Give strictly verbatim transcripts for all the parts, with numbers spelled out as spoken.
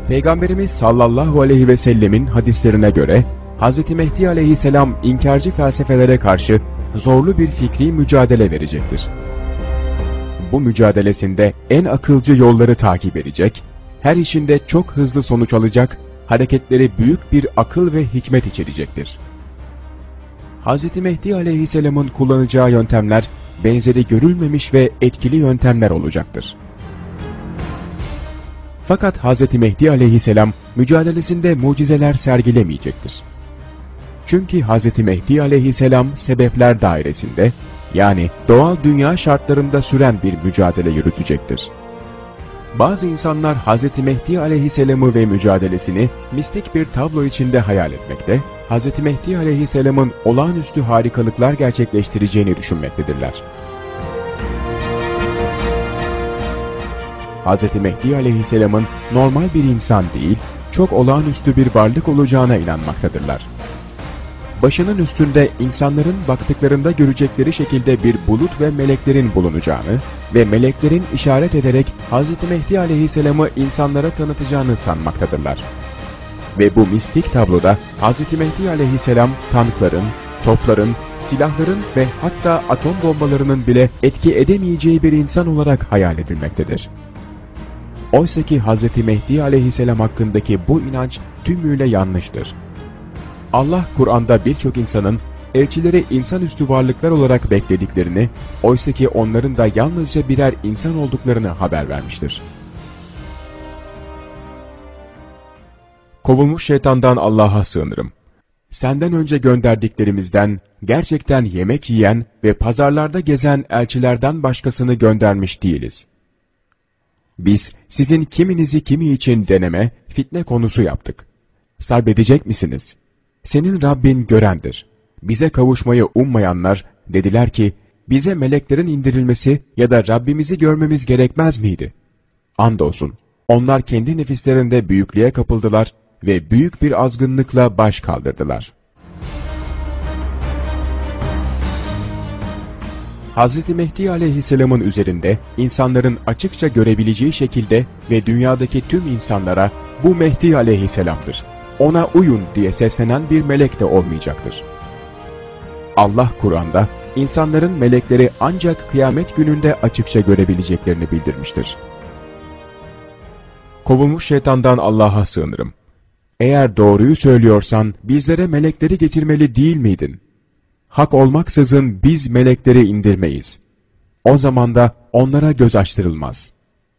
Peygamberimiz sallallahu aleyhi ve sellemin hadislerine göre Hz. Mehdi aleyhisselam inkarcı felsefelere karşı zorlu bir fikri mücadele verecektir. Bu mücadelesinde en akılcı yolları takip edecek, her işinde çok hızlı sonuç alacak, hareketleri büyük bir akıl ve hikmet içerecektir. Hz. Mehdi aleyhisselamın kullanacağı yöntemler benzeri görülmemiş ve etkili yöntemler olacaktır. Fakat Hz. Mehdi aleyhisselam mücadelesinde mucizeler sergilemeyecektir. Çünkü Hz. Mehdi aleyhisselam sebepler dairesinde, yani doğal dünya şartlarında süren bir mücadele yürütecektir. Bazı insanlar Hz. Mehdi aleyhisselamı ve mücadelesini mistik bir tablo içinde hayal etmekte, Hz. Mehdi aleyhisselamın olağanüstü harikalıklar gerçekleştireceğini düşünmektedirler. Hz. Mehdi aleyhisselamın normal bir insan değil, çok olağanüstü bir varlık olacağına inanmaktadırlar. Başının üstünde insanların baktıklarında görecekleri şekilde bir bulut ve meleklerin bulunacağını ve meleklerin işaret ederek Hz. Mehdi aleyhisselamı insanlara tanıtacağını sanmaktadırlar. Ve bu mistik tabloda Hz. Mehdi aleyhisselam tankların, topların, silahların ve hatta atom bombalarının bile etki edemeyeceği bir insan olarak hayal edilmektedir. Oysa ki Hz. Mehdi aleyhisselam hakkındaki bu inanç tümüyle yanlıştır. Allah Kur'an'da birçok insanın elçileri insanüstü varlıklar olarak beklediklerini, oysa ki onların da yalnızca birer insan olduklarını haber vermiştir. Kovulmuş şeytandan Allah'a sığınırım. Senden önce gönderdiklerimizden gerçekten yemek yiyen ve pazarlarda gezen elçilerden başkasını göndermiş değiliz. Biz sizin kiminizi kimi için deneme, fitne konusu yaptık. Sabredecek misiniz? Senin Rabbin görendir. Bize kavuşmayı ummayanlar dediler ki, bize meleklerin indirilmesi ya da Rabbimizi görmemiz gerekmez miydi? Andolsun, onlar kendi nefislerinde büyüklüğe kapıldılar ve büyük bir azgınlıkla baş kaldırdılar. Hz. Mehdi aleyhisselamın üzerinde insanların açıkça görebileceği şekilde ve dünyadaki tüm insanlara bu Mehdi aleyhisselamdır, ona uyun diye seslenen bir melek de olmayacaktır. Allah Kur'an'da insanların melekleri ancak kıyamet gününde açıkça görebileceklerini bildirmiştir. Kovulmuş şeytandan Allah'a sığınırım. Eğer doğruyu söylüyorsan bizlere melekleri getirmeli değil miydin? Hak olmaksızın biz melekleri indirmeyiz. O zaman da onlara göz açtırılmaz.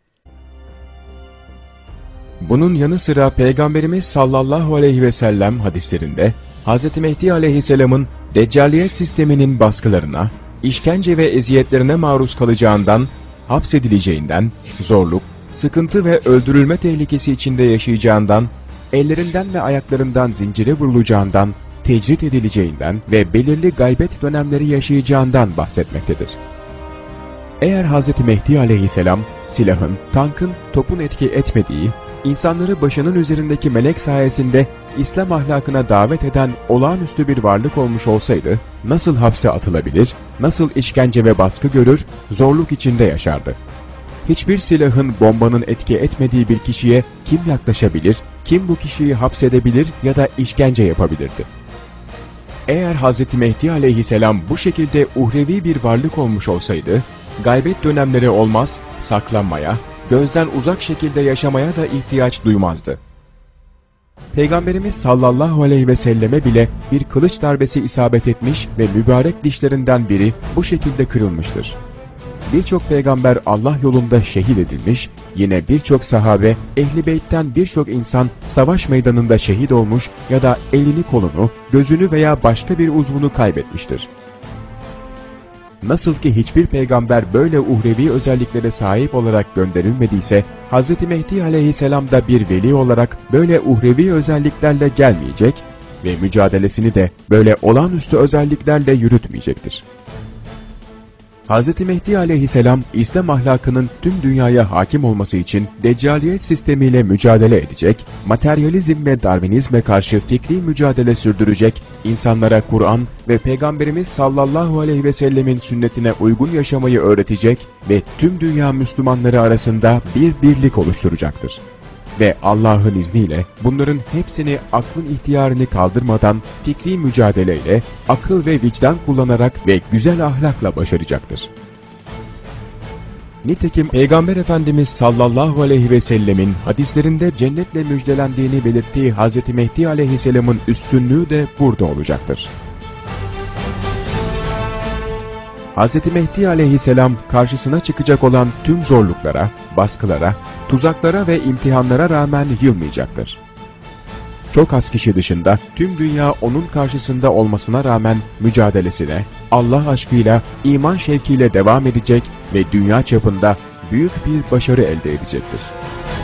Bunun yanı sıra Peygamberimiz sallallahu aleyhi ve sellem hadislerinde Hz. Mehdi aleyhisselamın deccaliyet sisteminin baskılarına, işkence ve eziyetlerine maruz kalacağından, hapsedileceğinden, zorluk, sıkıntı ve öldürülme tehlikesi içinde yaşayacağından, ellerinden ve ayaklarından zincire vurulacağından, tecrit edileceğinden ve belirli gaybet dönemleri yaşayacağından bahsetmektedir. Eğer Hz. Mehdi aleyhisselam silahın, tankın, topun etki etmediği, insanları başının üzerindeki melek sayesinde İslam ahlakına davet eden olağanüstü bir varlık olmuş olsaydı, nasıl hapse atılabilir, nasıl işkence ve baskı görür, zorluk içinde yaşardı? Hiçbir silahın, bombanın etki etmediği bir kişiye kim yaklaşabilir, kim bu kişiyi hapsedebilir ya da işkence yapabilirdi? Eğer Hz. Mehdi aleyhisselam bu şekilde uhrevi bir varlık olmuş olsaydı, gaybet dönemleri olmaz, saklanmaya, gözden uzak şekilde yaşamaya da ihtiyaç duymazdı. Peygamberimiz sallallahu aleyhi ve selleme bile bir kılıç darbesi isabet etmiş ve mübarek dişlerinden biri bu şekilde kırılmıştır. Birçok peygamber Allah yolunda şehit edilmiş, yine birçok sahabe, Ehl-i Beyt'ten birçok insan savaş meydanında şehit olmuş ya da elini kolunu, gözünü veya başka bir uzvunu kaybetmiştir. Nasıl ki hiçbir peygamber böyle uhrevi özelliklere sahip olarak gönderilmediyse, Hz. Mehdi aleyhisselam da bir veli olarak böyle uhrevi özelliklerle gelmeyecek ve mücadelesini de böyle olağanüstü özelliklerle yürütmeyecektir. Hz. Mehdi aleyhisselam, İslam ahlakının tüm dünyaya hakim olması için deccaliyet sistemiyle mücadele edecek, materyalizm ve darwinizme karşı fikri mücadele sürdürecek, insanlara Kur'an ve Peygamberimiz sallallahu aleyhi ve sellemin sünnetine uygun yaşamayı öğretecek ve tüm dünya Müslümanları arasında bir birlik oluşturacaktır. ve Allah'ın izniyle bunların hepsini aklın ihtiyarını kaldırmadan fikri mücadeleyle, akıl ve vicdan kullanarak ve güzel ahlakla başaracaktır. Nitekim Peygamber Efendimiz sallallahu aleyhi ve sellemin hadislerinde cennetle müjdelendiğini belirttiği Hz. Mehdi aleyhisselamın üstünlüğü de burada olacaktır. Hz. Mehdi aleyhisselam karşısına çıkacak olan tüm zorluklara, baskılara, tuzaklara ve imtihanlara rağmen yılmayacaktır. Çok az kişi dışında tüm dünya onun karşısında olmasına rağmen mücadelesine, Allah aşkıyla, iman şevkiyle devam edecek ve dünya çapında büyük bir başarı elde edecektir.